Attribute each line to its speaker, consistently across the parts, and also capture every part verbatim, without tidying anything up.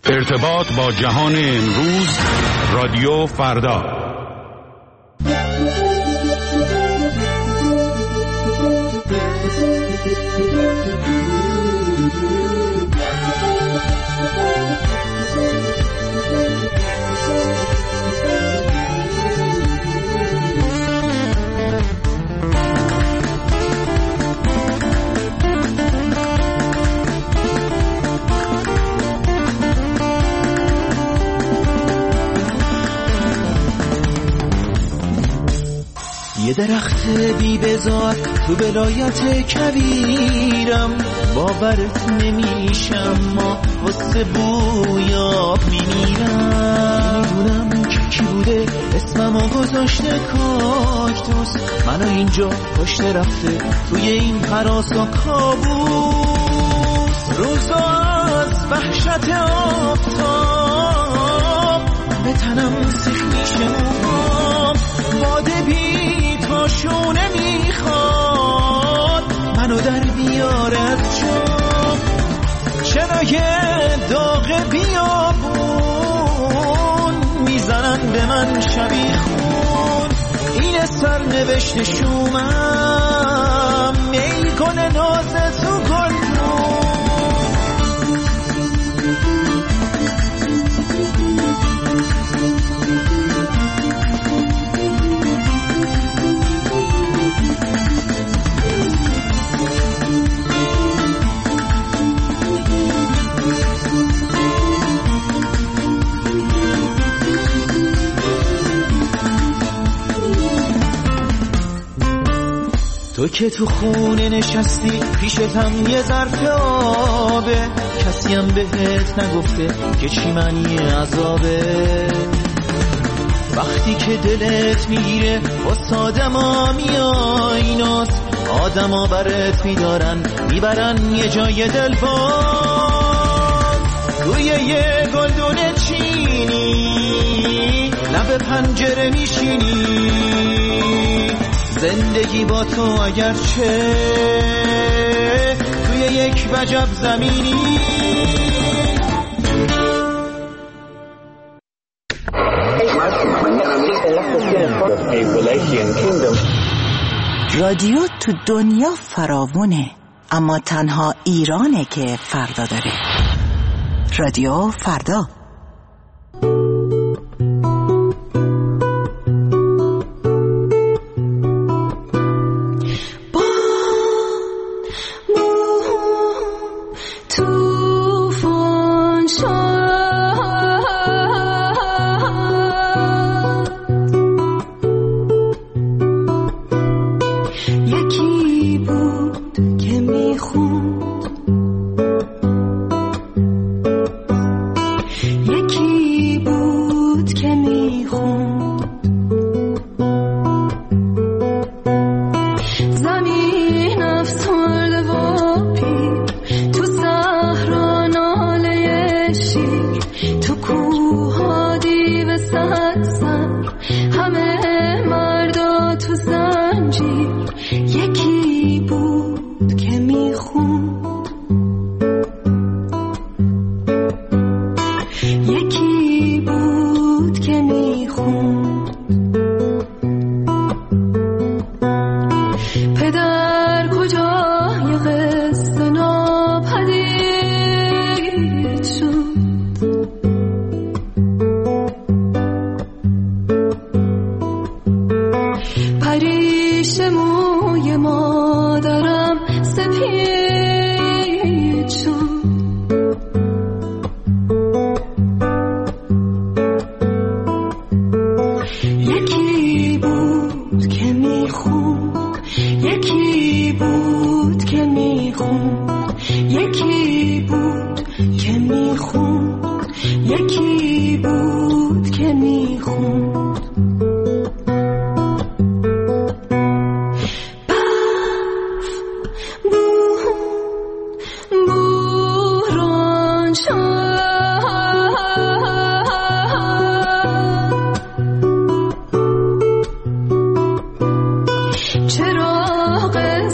Speaker 1: ارتباط با جهان امروز، رادیو فردا.
Speaker 2: یه درخت بی بزار تو ولایت کویرم، باورت نمیشم ما واسه بویاب میمیرم. میدونم که کی بوده اسممو گذاشته کاکتوس، منو اینجا کشته رفته توی این هراس و کابوس. روزا از وحشت آفتاب به تنم سیخ میشه موهام، باده بی شونه میخواد منو در بیاره از جام. چرای داغ بیابون میزنن به من شبیه خون، این سرنوشت شومم میل کنه ناز تو گلدون. تو که تو خونه نشستی پیشتم یه ظرف آبه، کسی هم بهت نگفته که چی معنی عذابه. وقتی که دلت میگیره واسه آدما میای ناز، آدما برات میدارن میبرن یه جای دلباز. توی یه گلدون چینی لب پنجره میشینی، زندگی با تو اگرچه توی یک وجب زمینی.
Speaker 3: رادیو تو دنیا فراوونه، اما تنها ایرانه که فردا داره. رادیو فردا.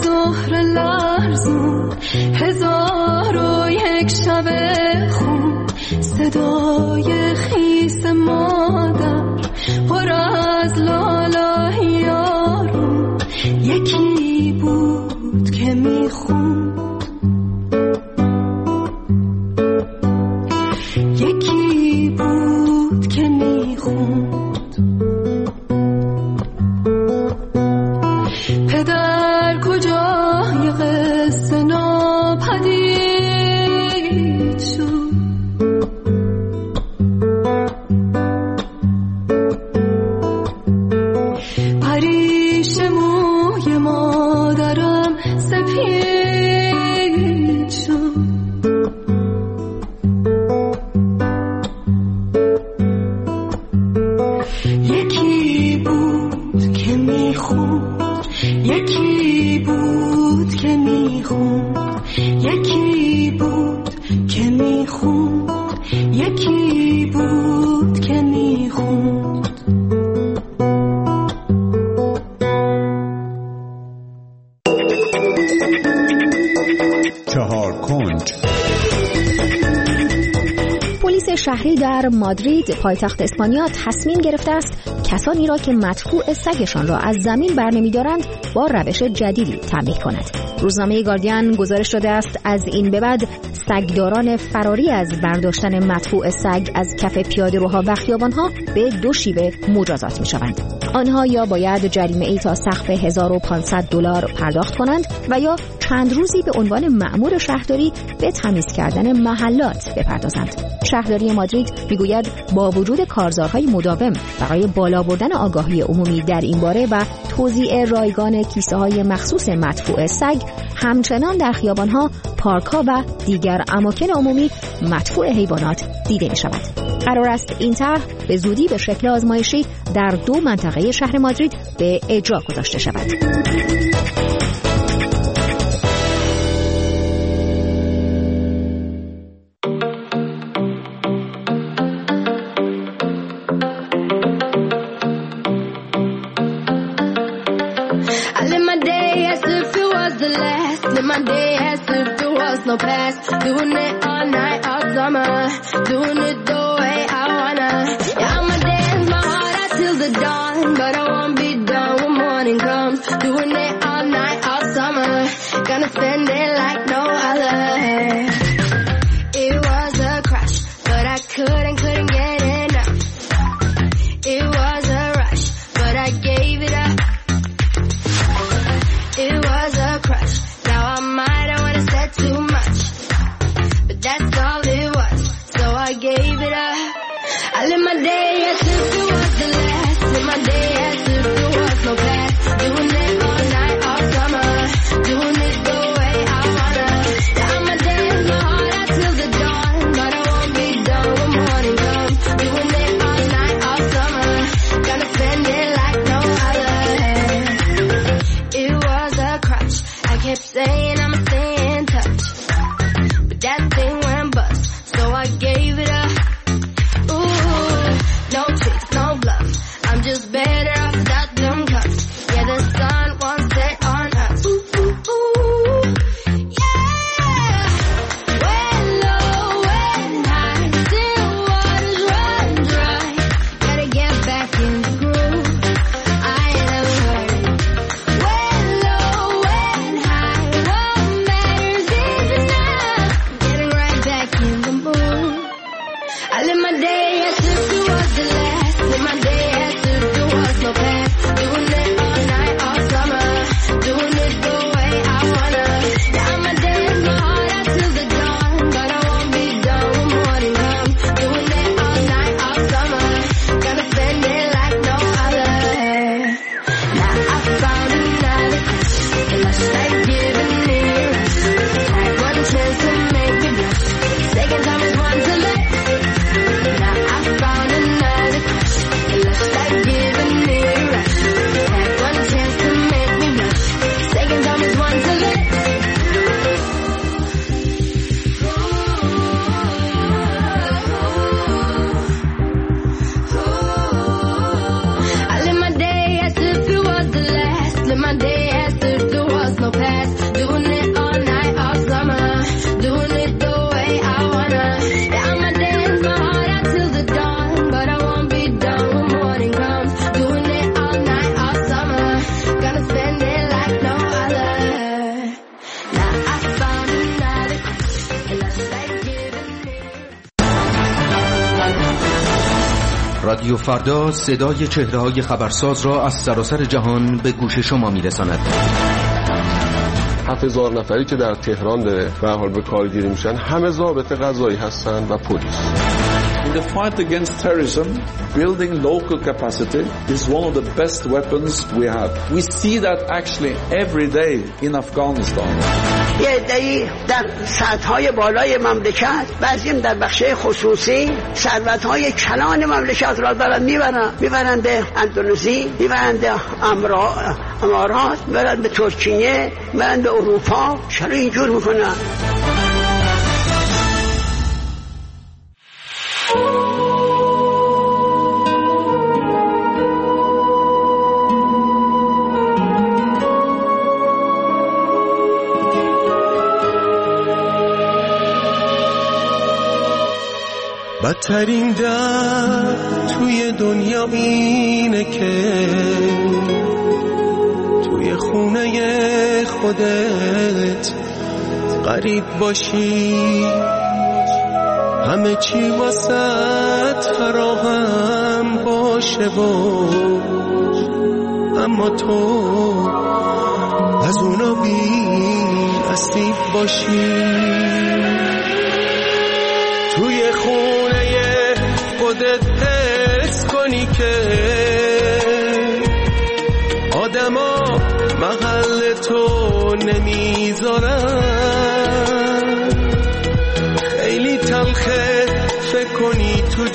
Speaker 4: هزار و یک شب خون صدای خیس مادر پر از لالای یارو، یکی بود که میخوند، یکی بود که میخوند. پدر کجای قصه ناپدید شد، پریش موی مادرم سپید شد. یکی بود که میخوند، یکی بود که میخوند، یکی بود که میخوند، یکی بود که میخوند.
Speaker 1: چهار کنج.
Speaker 5: پلیس شهری در مادرید پایتخت اسپانیا تصمیم گرفته است کسانی را که مدفوع سگشان را از زمین برنمی‌دارند با روش جدیدی تنبیه کند. روزنامه گاردین گزارش داده است از این به بعد سگداران فراری از برداشتن مدفوع سگ از کف پیاده‌روها و خیابان‌ها به دو شیوه مجازات می‌شوند. آنها یا باید جریمه‌ای تا سقف هزار و پانصد دلار پرداخت کنند و یا چند روزی به عنوان مأمور شهرداری به تمیز کردن محلات بپردازند. شهرداری مادرید میگوید با وجود کارزارهای مداوم برای بالا بردن آگاهی عمومی در این باره و توزیع رایگان کیسه‌های مخصوص مدفوع سگ، همچنان در خیابان‌ها، پارک‌ها و دیگر اماکن عمومی مدفوع حیوانات دیده می‌شود. قرار است این طرح به زودی به شکل آزمایشی در دو منطقه شهر مادرید به اجرا گذاشته شود.
Speaker 4: No past, doing it all night, all summer, doing it the way I wanna. Yeah, I'ma dance my heart out till the dawn, but I won't be done when morning comes. Doing it all night, all summer, gonna spend it like no other. It was a crush, but I couldn't, couldn't get enough. It was a rush, but I gave it up. It was a crush, now I might have wanna said too much, but that's all it was, so I gave it up. I live my day as if it was the last, live my day as if it was no past, doing it all night, all summer, doing it the way I wanna. Yeah, I'ma dance my heart out till the dawn, but I won't be done when morning comes. Doing it all night, all summer, gonna spend it like no other. It was a crush, I kept saying I'ma stay in touch, but that thing went bust, so I gave it up. Ooh, no tricks, no bluff, I'm just better off without them cuffs. Yeah, the sun won't set on us. Ooh, ooh, ooh, yeah. When low, when high, still waters run dry. Gotta get back in the groove, I ain't never heard it. When low, when high, what matters is enough. Getting right back in the mood. I live my day as if it was the last, live my day as if it was no past, doing it all night, all summer, doing it the way I wanna. Yeah, I'ma dance my heart out till the dawn, but I won't be done when morning comes. Doing it all night, all summer, gonna spend it like no other. Now I found another crush, and I start giving me a rush. Had one chance to make me blush, second time is one to let. Now I found
Speaker 1: رادیو فردا صدای چهره‌های خبرساز را از سراسر جهان به گوش شما می‌رساند.
Speaker 6: هفت هزار نفری که در تهران به هر حال به کارگیری میشن همه ضابط قضایی هستن و پلیس.
Speaker 7: In the fight against terrorism, building local capacity is one of the best weapons we have. We see that actually every day in Afghanistan.
Speaker 8: یه عده‌ای در سطح‌های بالای مملکت، بعضیم در بخش خصوصی ثروت‌های کلان مملکت را دارن میبرن میبرن به اندونزی، میبرن به امارات، میبرن به ترکیه، میبرن به اروپا. چرا اینجور میکنن؟
Speaker 9: بدترین درد توی دنیا اینه که توی خونه خودت غریب باشی، همه چی واسط فراهم باشه و اما تو از اونا بی نصیب باشی. توی خونه خودت حس کنی که آدما محل تو نمیذارن، خیلی تلخه فکر کنی تو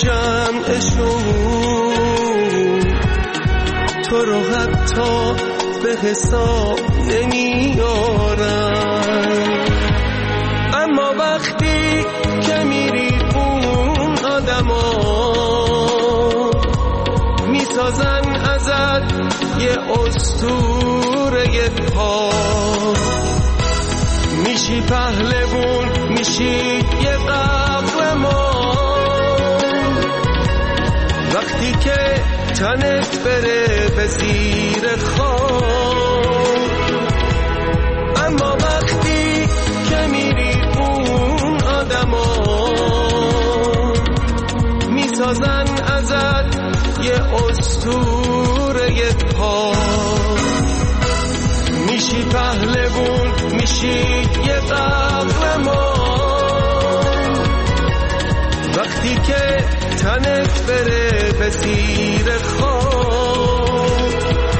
Speaker 9: جمعشون تو رو حتی به حساب نمیارن. اما وقتی که میری اون آدما میسازن ازت یه اسطوره پا، میشی پهلوون، میشی یه قهرمان. وقتی که تنت بره به زیر خاک، اما وقتی که میری اون آدما میسازن ازت یه اسطوره پا، میشی پهلوون، میشی یه قهرمان. وقتی که تنت بره به زیر خاک.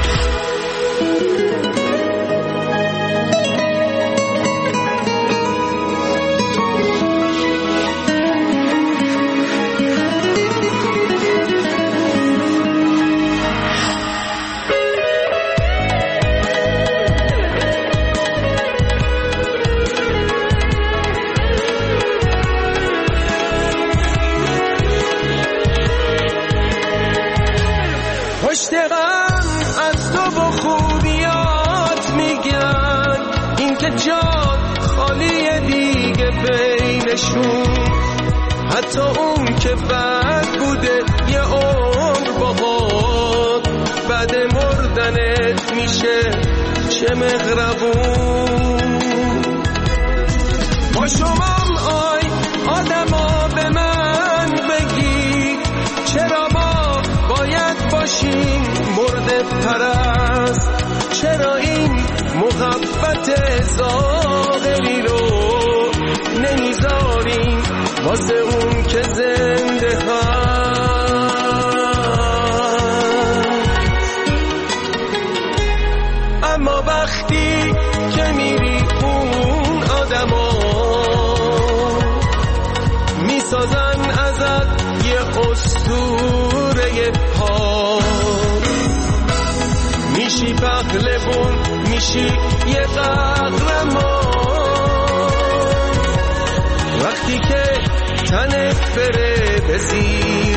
Speaker 9: پشتم از تو با خوبیات میگن، این که جا خالی دیگه بینشون، حتی اون که بد بوده یه عمر باهات، بعد مردنت میشه چه مغربون. با شمام آی آدما به من بگی، چرا ما باید باشیم مرد پرست؟ چرا این محبت ظاهری رو نمیذاریم واسه اون که زنده هست؟ اما وقتی که میری اون آدما میسازن ازت یه اسطوره پا، میشی پهلوون، میشی یه قهرمان. وقتی که تنت بره به زیر